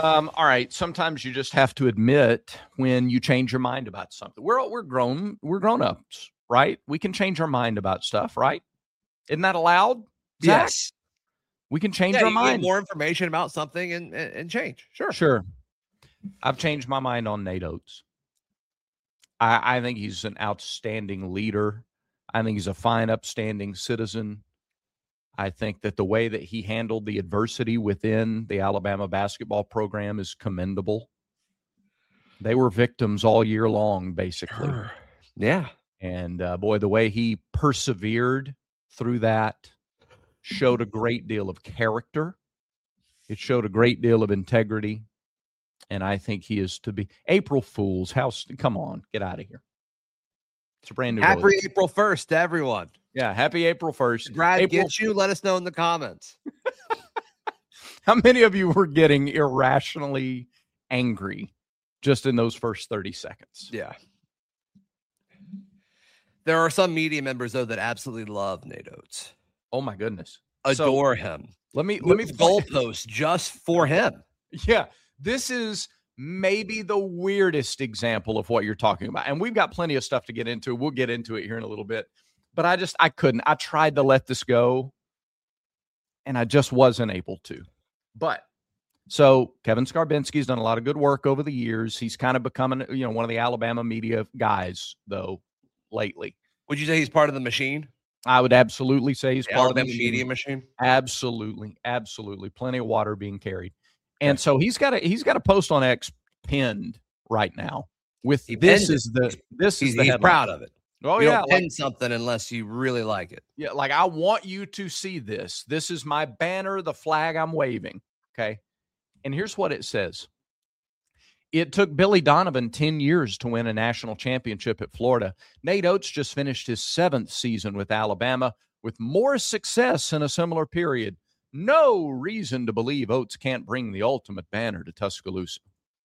All right. Sometimes you just have to admit when you change your mind about something. We're grown-ups, right? We can change our mind about stuff, right? Isn't that allowed, Zach? Yes. We can change Yeah, our you mind. get more information about something and change. Sure. I've changed my mind on Nate Oates. I think he's an outstanding leader. I think he's a fine, upstanding citizen. I think that the way that he handled the adversity within the Alabama basketball program is commendable. They were victims all year long, basically. Sure. Yeah. And, boy, the way he persevered through that showed a great deal of character. It showed a great deal of integrity. And I think he is to be April Fool's. Come on, get out of here. It's a brand new Happy April 1st to everyone. Yeah, happy April 1st. Brad gets you. Let us know in the comments. How many of you were getting irrationally angry just in those first 30 seconds? Yeah. There are some media members, though, that absolutely love Nate Oates. Oh, my goodness. Adore him. Let me goalpost just for him. Yeah, this is maybe the weirdest example of what you're talking about. And we've got plenty of stuff to get into. We'll get into it here in a little bit. But I couldn't. I tried to let this go, and I just wasn't able to. But so Kevin Skarbinski's done a lot of good work over the years. He's kind of becoming, one of the Alabama media guys, though, lately. Would you say he's part of the machine? I would absolutely say he's part of the Alabama media machine. Absolutely. Plenty of water being carried. And so he's got a post on X pinned right now with he's proud of it. Oh, you don't pin something unless you really like it. Yeah, like I want you to see this. This is my banner, the flag I'm waving. Okay. And here's what it says. It took Billy Donovan 10 years to win a national championship at Florida. Nate Oates just finished his 7th season with Alabama with more success in a similar period. No reason to believe Oates can't bring the ultimate banner to Tuscaloosa.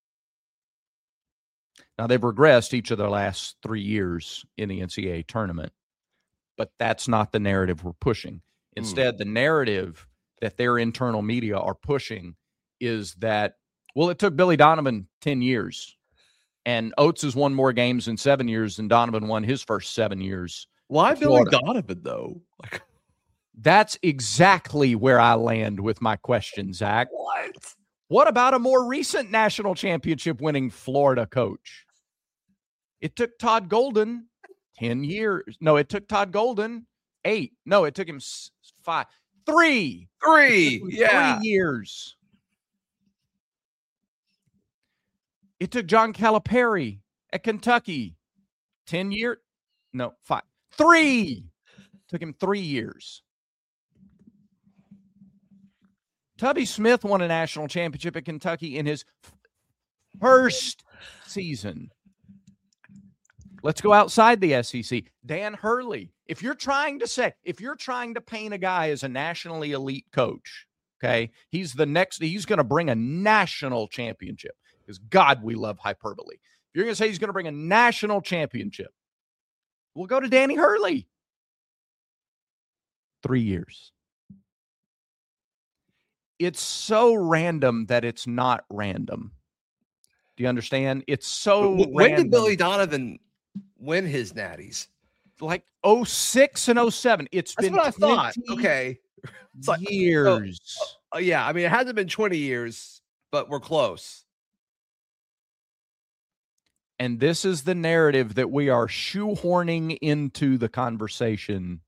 Now, they've regressed each of their last 3 years in the NCAA tournament, but that's not the narrative we're pushing. Instead, the narrative that their internal media are pushing is that, well, it took Billy Donovan 10 years, and Oates has won more games in 7 years than Donovan won his first 7 years. Why Billy Donovan, though? That's exactly where I land with my question, Zach. What about a more recent national championship winning Florida coach? It took Todd Golden 10 years. No, it took Todd Golden 8. No, it took him 5. 3. 3. Yeah. 3 years. It took John Calipari at Kentucky 10 years. No, 5. 3. Took him 3 years. Tubby Smith won a national championship at Kentucky in his first season. Let's go outside the SEC. Dan Hurley. If you're trying to paint a guy as a nationally elite coach, okay, he's going to bring a national championship because, God, we love hyperbole. If you're going to say he's going to bring a national championship, we'll go to Danny Hurley. 3 years. It's so random that it's not random. Do you understand? It's so when random. Did Billy Donovan win his natties? Like 06 and 07. That's been what I thought. Okay. Years. Yeah, I mean, it hasn't been 20 years, but we're close. And this is the narrative that we are shoehorning into the conversation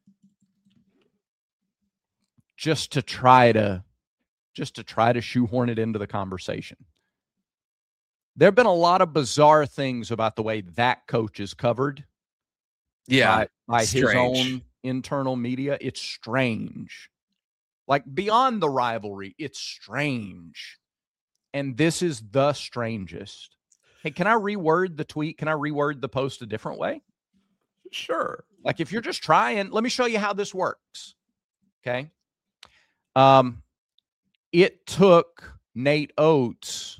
just to try to shoehorn it into the conversation. There have been a lot of bizarre things about the way that coach is covered. Yeah. By his own internal media. It's strange. Like beyond the rivalry, it's strange. And this is the strangest. Hey, can I reword the tweet? Can I reword the post a different way? Sure. Like if you're just trying, let me show you how this works. Okay. It took Nate Oates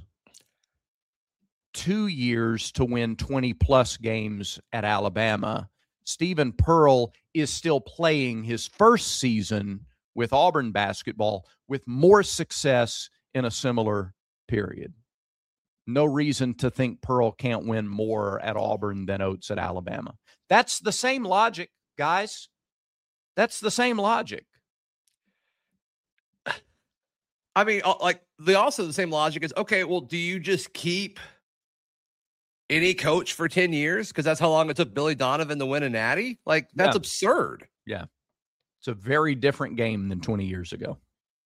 2 years to win 20-plus games at Alabama. Stephen Pearl is still playing his first season with Auburn basketball with more success in a similar period. No reason to think Pearl can't win more at Auburn than Oates at Alabama. That's the same logic, guys. That's the same logic. I mean, also the same logic is, okay, well, do you just keep any coach for 10 years? Because that's how long it took Billy Donovan to win a natty. Like, that's absurd. Yeah. It's a very different game than 20 years ago.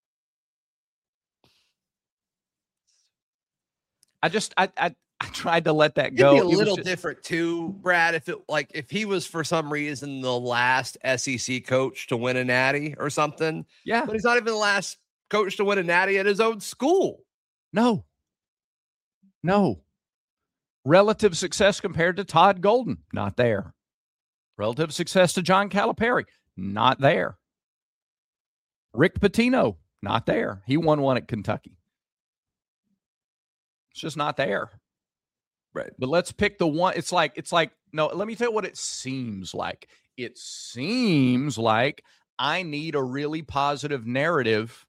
I tried to let that go. It'd be a little different too, Brad, if he was for some reason the last SEC coach to win a natty or something. Yeah. But he's not even the last coach to win a natty at his own school. No. Relative success compared to Todd Golden, not there. Relative success to John Calipari, not there. Rick Pitino, not there. He won one at Kentucky. It's just not there. Right. But let's pick the one. It's like, no, let me tell you what it seems like. It seems like I need a really positive narrative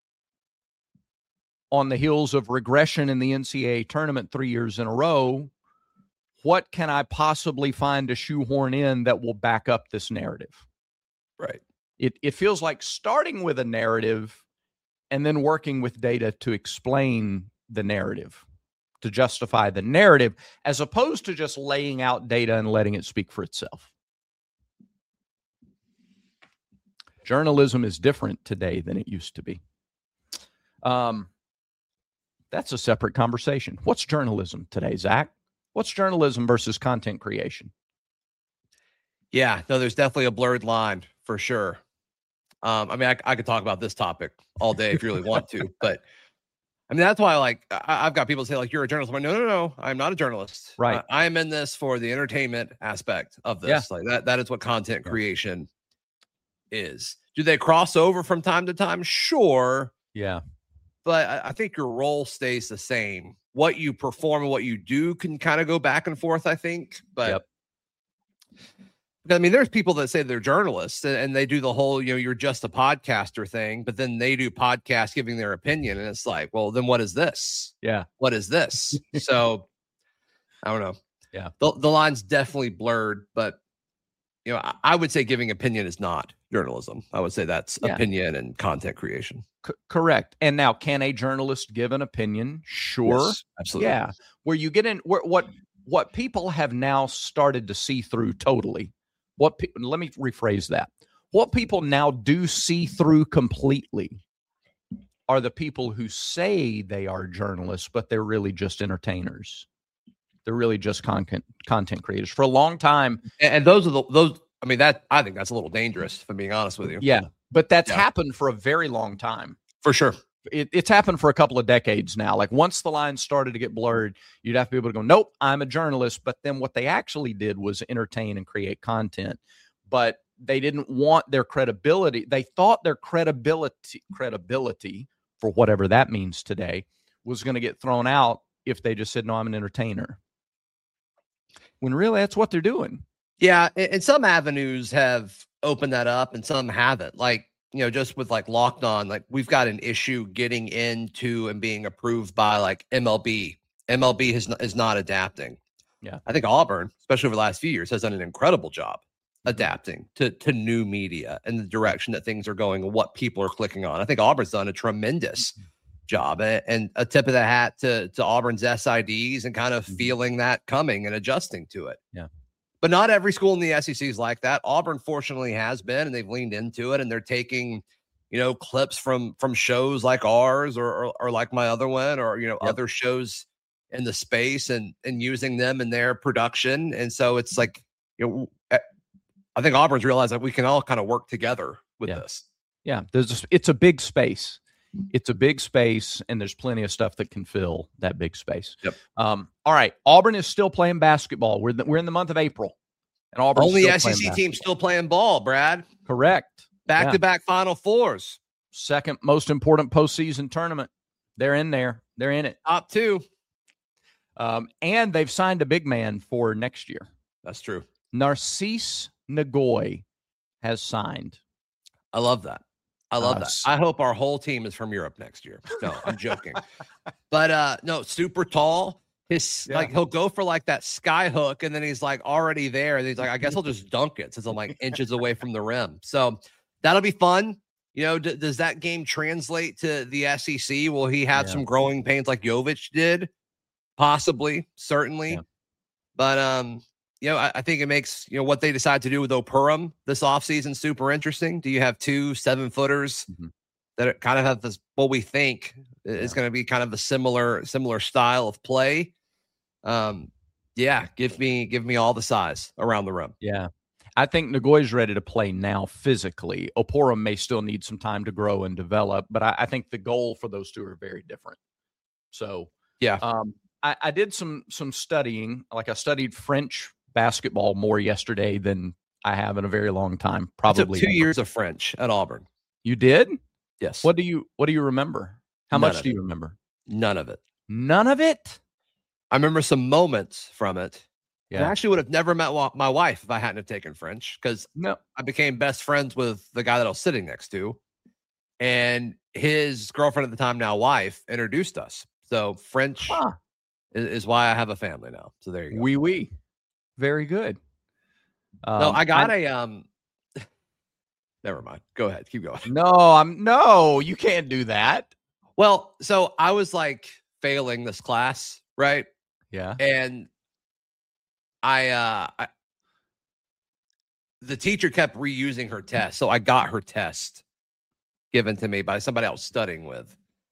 on the heels of regression in the NCAA tournament 3 years in a row. What can I possibly find to shoehorn in that will back up this narrative? Right. It feels like starting with a narrative and then working with data to explain the narrative, to justify the narrative, as opposed to just laying out data and letting it speak for itself. Journalism is different today than it used to be. That's a separate conversation. What's journalism today, Zach? What's journalism versus content creation? Yeah, no, there's definitely a blurred line for sure. I mean, I could talk about this topic all day if you really want to, but I mean, that's why, I've got people say, you're a journalist. I'm like, no, I'm not a journalist. Right. I am in this for the entertainment aspect of this. Yeah. That is what content creation is. Do they cross over from time to time? Sure. Yeah. But I think your role stays the same. What you perform and what you do can kind of go back and forth, I think. But I mean, there's people that say they're journalists and they do the whole, you're just a podcaster thing, but then they do podcasts giving their opinion. And it's like, well, then what is this? Yeah. What is this? So I don't know. Yeah. The line's definitely blurred, but I would say giving opinion is not journalism. I would say that's opinion and content creation. Correct. And now, can a journalist give an opinion? Sure. Yes, absolutely. Yeah. Where you get in, what people have now started to see through totally. Let me rephrase that. What people now do see through completely are the people who say they are journalists, but they're really just entertainers. They're really just content creators. For a long time, and those are those. I mean, I think that's a little dangerous, if I'm being honest with you. Yeah, but that's happened for a very long time. For sure. It's happened for a couple of decades now. Like, once the lines started to get blurred, you'd have to be able to go, nope, I'm a journalist. But then what they actually did was entertain and create content. But they didn't want their credibility. They thought their credibility, for whatever that means today, was going to get thrown out if they just said, no, I'm an entertainer. When really that's what they're doing. Yeah, and some avenues have opened that up and some haven't. Just with Locked On, we've got an issue getting into and being approved by MLB. MLB is not adapting. Yeah. I think Auburn, especially over the last few years, has done an incredible job adapting to new media and the direction that things are going and what people are clicking on. I think Auburn's done a tremendous job, and a tip of the hat to Auburn's SIDs and kind of feeling that coming and adjusting to it. Yeah. But not every school in the SEC is like that. Auburn fortunately has been, and they've leaned into it, and they're taking, clips from shows like ours or like my other one or, other shows in the space and using them in their production. And so it's I think Auburn's realized that we can all kind of work together with this. Yeah. It's a big space. It's a big space, and there's plenty of stuff that can fill that big space. Yep. All right. Auburn is still playing basketball. We're in the month of April, and Auburn only SEC team still playing ball. Brad, correct. Back-to-back Final Fours. Second most important postseason tournament. They're in there. They're in it. Top two. And they've signed a big man for next year. That's true. Narcisse Nagoy has signed. I love that. I love that. I hope our whole team is from Europe next year. No, I'm joking. But no, super tall. Like he'll go for like that sky hook, and then he's like already there. And he's like, I guess I'll just dunk it since I'm like inches away from the rim. So that'll be fun. You know, does that game translate to the SEC? Will he have some growing pains like Jovic did? Possibly, certainly. Yeah. But you know, I think it makes, you know, what they decide to do with Opurum this offseason super interesting. Do you have 2 7-footers that kind of have this, what we think is going to be kind of a similar style of play? Give me all the size around the rim. Yeah. I think Ngoy's ready to play now physically. Opurum may still need some time to grow and develop, but I think the goal for those two are very different. So, I did some studying. Like I studied French basketball more yesterday than I have in a very long time. Probably 2 years of French at Auburn. You did? Yes. What do you remember? How much do you remember? None of it. None of it? I remember some moments from it. Yeah. And I actually would have never met my wife if I hadn't have taken French, because I became best friends with the guy that I was sitting next to, and his girlfriend at the time, now wife, introduced us. So French is why I have a family now. So there you go. Oui. Very good. No, I got never mind. Go ahead. Keep going. No, you can't do that. Well, so I was like failing this class, right? Yeah. And the teacher kept reusing her test. So I got her test given to me by somebody I was studying with.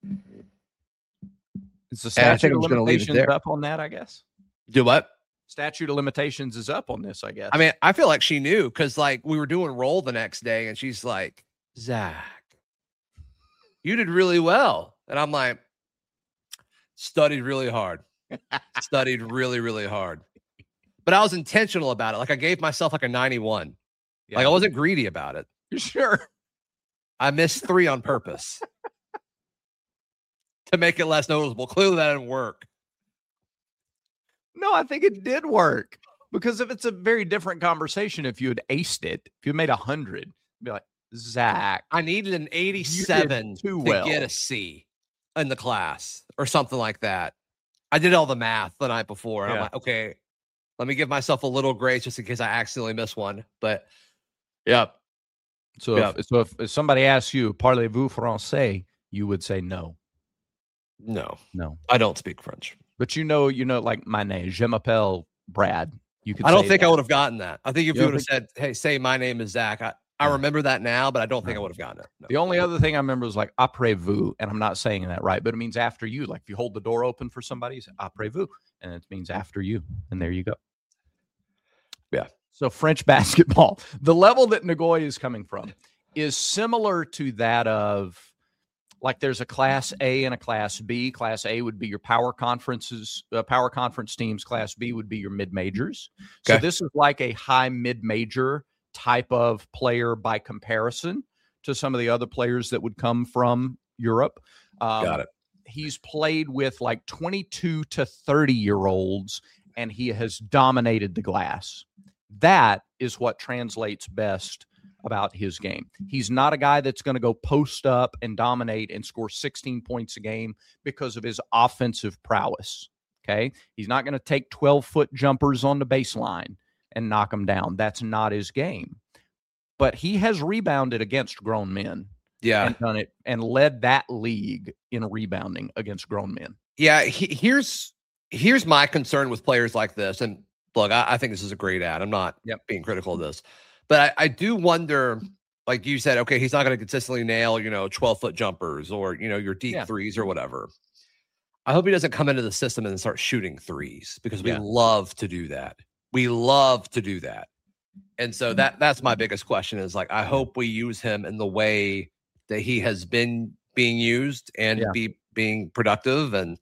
Is the statute of limitations up on that, I guess? Do what? Statute of limitations is up on this, I guess. I mean, I feel like she knew, because like we were doing roll the next day and she's like, Zach, you did really well. And I'm like, studied really hard. Studied really, really hard. But I was intentional about it. Like I gave myself like a 91. Yeah. Like I wasn't greedy about it. You sure? I missed 3 on purpose to make it less noticeable. Clearly that didn't work. No, I think it did work, because if it's a very different conversation, if you had aced it, if you made 100, be like, Zach, I needed an 87 to get a C in the class or something like that. I did all the math the night before, and I'm like, okay, let me give myself a little grace just in case I accidentally miss one. But So if somebody asks you, parlez-vous français, you would say no. No, I don't speak French. But you know, like my name, je m'appelle Brad. I don't think I would have gotten that. I think if you would have said, hey, say my name is Zach, I remember that now, but I don't think I would have gotten it. No. The only other thing I remember was like après-vous, and I'm not saying that right, but it means after you. Like if you hold the door open for somebody, you say après-vous, and it means after you, and there you go. Yeah. So French basketball, the level that Ngoy is coming from is similar to that of, like there's a Class A and a Class B. Class A would be your power conference teams. Class B would be your mid-majors. Okay. So this is like a high mid-major type of player by comparison to some of the other players that would come from Europe. Got it. He's played with like 22 to 30-year-olds, and he has dominated the glass. That is what translates best about his game. He's not a guy that's going to go post up and dominate and score 16 points a game because of his offensive prowess. Okay. He's not going to take 12-foot jumpers on the baseline and knock them down. That's not his game. But he has rebounded against grown men. Yeah. And done it and led that league in rebounding against grown men. Yeah. Here's my concern with players like this. And look, I think this is a great ad. I'm not being critical of this. But I do wonder, like you said, okay, he's not going to consistently nail, 12-foot jumpers or, your deep threes or whatever. I hope he doesn't come into the system and start shooting threes, because we love to do that. We love to do that. And so that's my biggest question is, like, I hope we use him in the way that he has been being used and being productive. And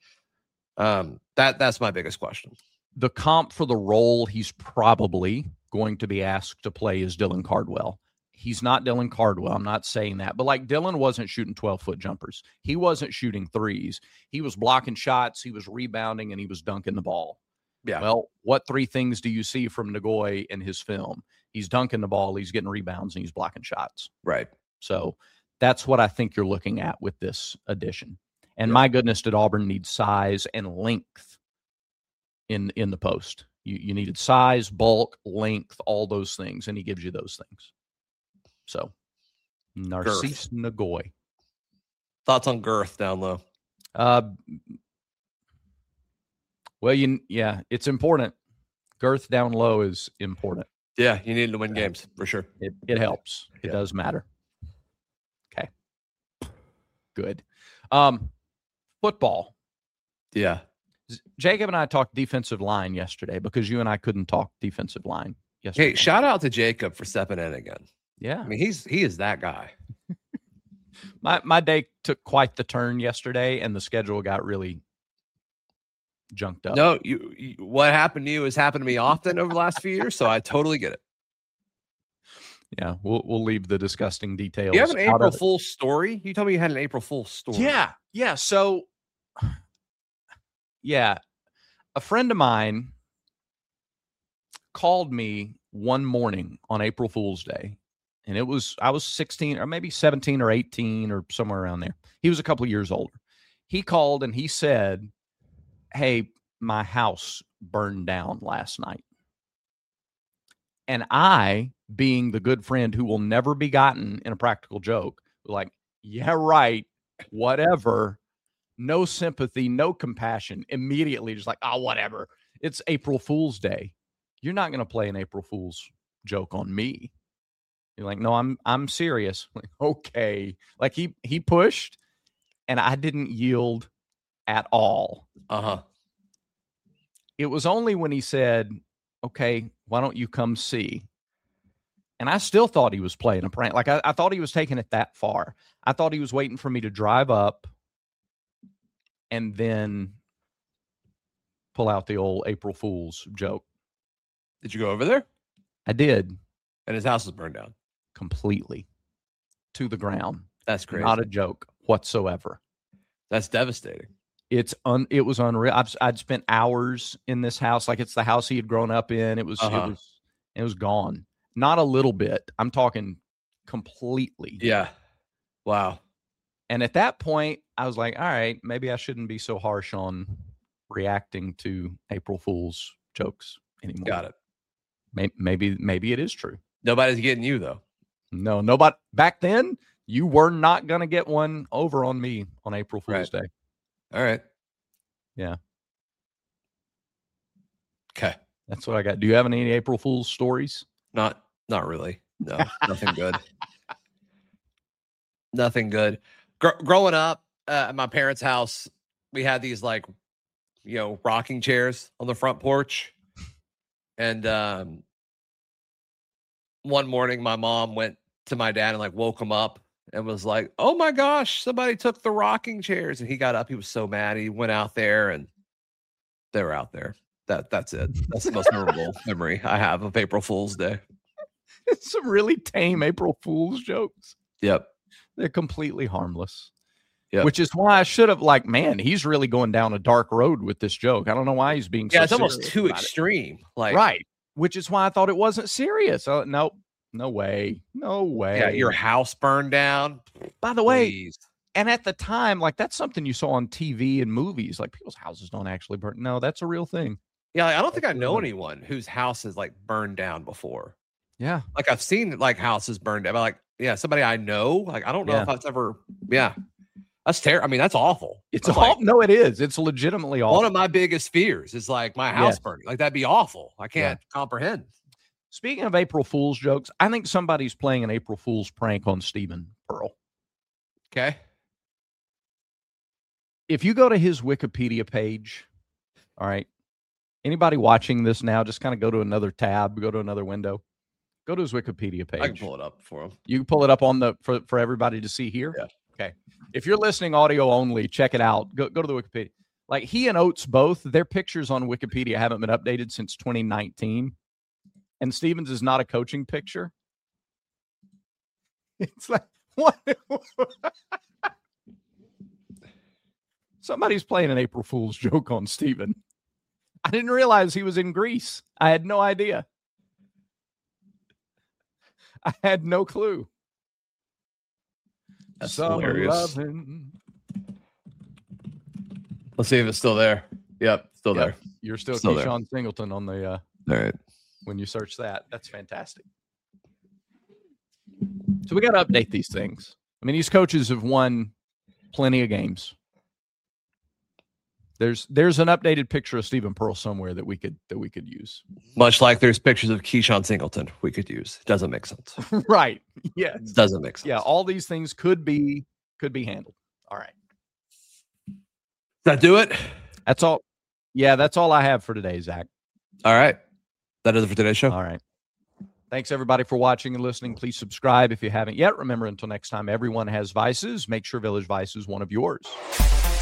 that's my biggest question. The comp for the role he's probably going to be asked to play is Dylan Cardwell. He's not Dylan Cardwell. I'm not saying that. But like Dylan wasn't shooting 12-foot jumpers. He wasn't shooting threes. He was blocking shots. He was rebounding, and he was dunking the ball. Yeah. Well, what 3 things do you see from Ngoy in his film? He's dunking the ball, he's getting rebounds, and he's blocking shots. Right. So That's what I think you're looking at with this addition. And my goodness, did Auburn need size and length in the post? You needed size, bulk, length, all those things, and he gives you those things. So, Narcisse Nagoy. Thoughts on girth down low? Well, it's important. Girth down low is important. Yeah, you need to win games for sure. It helps. It does matter. Okay. Good. Football. Yeah. Jacob and I talked defensive line yesterday because you and I couldn't talk defensive line yesterday. Hey, shout out to Jacob for stepping in again. Yeah. I mean, he is that guy. My day took quite the turn yesterday, and the schedule got really junked up. No, what happened to you has happened to me often over the last few years, so I totally get it. Yeah, we'll leave the disgusting details. You have an April Fool's story? You told me you had an April Fool's story. Yeah. So, yeah, a friend of mine called me one morning on April Fool's Day, and I was 16 or maybe 17 or 18 or somewhere around there. He was a couple of years older. He called and he said, "Hey, my house burned down last night." And I, being the good friend who will never be gotten in a practical joke, like, yeah, right, whatever, no sympathy, no compassion, immediately just like, oh, whatever. It's April Fool's Day. You're not going to play an April Fool's joke on me. You're like, no, I'm serious. Like, okay. Like he pushed and I didn't yield at all. It was only when he said, okay, why don't you come see? And I still thought he was playing a prank. Like I thought he was taking it that far. I thought he was waiting for me to drive up and then pull out the old April Fool's joke. Did you go over there? I did. And his house was burned down. Completely. To the ground. That's crazy. Not a joke whatsoever. That's devastating. It was unreal. I'd spent hours in this house. Like it's the house he had grown up in. It was gone. Not a little bit. I'm talking completely. Yeah. Wow. And at that point, I was like, all right, maybe I shouldn't be so harsh on reacting to April Fool's jokes anymore. Got it. Maybe it is true. Nobody's getting you, though. No, nobody. Back then, you were not going to get one over on me on April Fool's Day. All right. Yeah. Okay. That's what I got. Do you have any April Fool's stories? Not really. No, nothing good. Nothing good. Growing up at my parents' house, we had these rocking chairs on the front porch. And one morning my mom went to my dad and woke him up and was like, "Oh my gosh, somebody took the rocking chairs." And he got up. He was so mad. He went out there and they were out there. That's it. That's the most memorable memory I have of April Fool's Day. It's some really tame April Fool's jokes. Yep. They're completely harmless. Yep. Which is why I should have man, he's really going down a dark road with this joke. I don't know why he's being so it's almost too extreme. Right. Which is why I thought it wasn't serious. Nope. No way. No way. Yeah, your house burned down. By the way, and at the time, that's something you saw on TV and movies. People's houses don't actually burn. No, that's a real thing. Yeah, I don't think I know anyone whose house has burned down before. Yeah. I've seen houses burned down. But somebody I know. I don't know if that's ever. Yeah. That's terrible. I mean, that's awful. It's awful. No, it is. It's legitimately awful. One of my biggest fears is my house burning. That'd be awful. I can't comprehend. Speaking of April Fool's jokes, I think somebody's playing an April Fool's prank on Stephen Pearl. Okay. If you go to his Wikipedia page, all right, anybody watching this now, just kind of go to another tab, go to another window, go to his Wikipedia page. I can pull it up for him. You can pull it up on for everybody to see here. Yeah. Okay. If you're listening audio only, check it out. Go to the Wikipedia. He and Oates both, their pictures on Wikipedia haven't been updated since 2019. And Stevens is not a coaching picture. It's what? Somebody's playing an April Fool's joke on Steven. I didn't realize he was in Greece. I had no idea. I had no clue. That's Summer hilarious. loving. Let's see if it's still there. Yep, still there. You're still Still there. Keyshawn Singleton on the All right. when you search that. That's fantastic. So we got to update these things. I mean, these coaches have won plenty of games. There's an updated picture of Stephen Pearl somewhere that we could use. Much like there's pictures of Keyshawn Singleton we could use. It doesn't make sense. Right. Yeah. It doesn't make sense. Yeah. All these things could be handled. All right. Does that do it? That's all. Yeah, that's all I have for today, Zach. All right. That is it for today's show. All right. Thanks, everybody, for watching and listening. Please subscribe if you haven't yet. Remember, until next time, everyone has vices. Make sure Village Vice is one of yours.